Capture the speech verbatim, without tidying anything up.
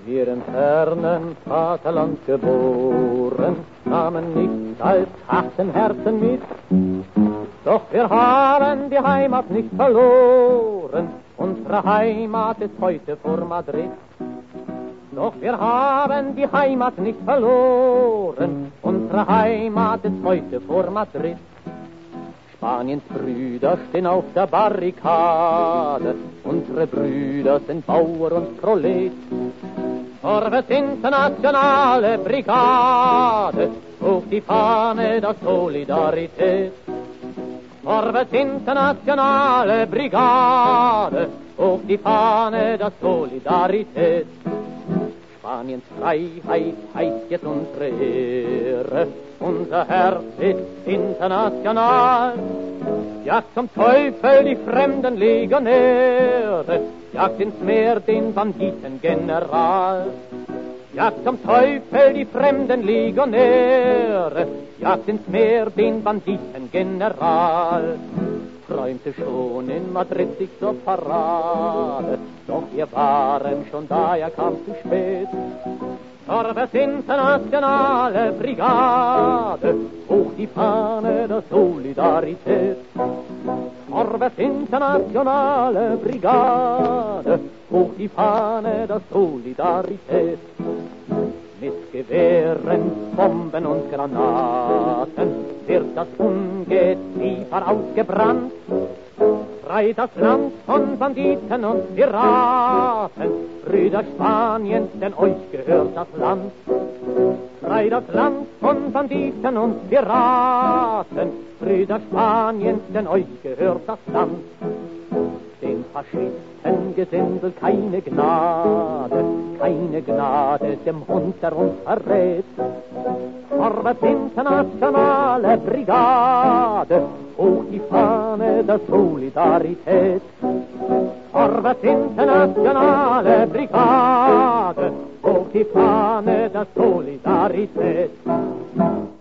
Wir im fernen Vaterland geboren, nahmen nichts als Hass im Herzen mit. Doch wir haben die Heimat nicht verloren, unsere Heimat ist heute vor Madrid. Doch wir haben die Heimat nicht verloren, unsere Heimat ist heute vor Madrid. Spaniens Brüder stehen auf der Barrikade, unsere Brüder sind Bauer und Prolet. Vorwärts internationale Brigade, hoch die Fahne der Solidarität. Vorwärts internationale Brigade, hoch die Fahne der Solidarität. Spaniens Freiheit heißt jetzt unsere Ehre, unser Herz ist international. Jagt zum Teufel die fremden Legionäre, jagt ins Meer den Banditengeneral. Jagt zum Teufel die fremden Legionäre, jagt ins Meer den Banditengeneral. Träumte schon in Madrid sich zur Parade, doch wir waren schon da, er kam zu spät. Vorwärts internationale Brigade, hoch die Fahne der Solidarität. Vorwärts internationale Brigade, hoch die Fahne der Solidarität. Mit Gewehren, Bomben und Granaten wird das Ungeziefer ausgebrannt. Frei das Land von Banditen und Piraten, Brüder Spaniens, denn euch gehört das Land. Frei das Land von Banditen und Piraten, Brüder Spaniens, denn euch gehört das Land. Den Faschisten-Gesindel keine Gnade, keine Gnade dem Hund, der uns verrät. Vorwärts internationale Brigade, hoch die Fahne der Solidarität. Vorwärts internationale Brigade, hoch die Fahne der Solidarität.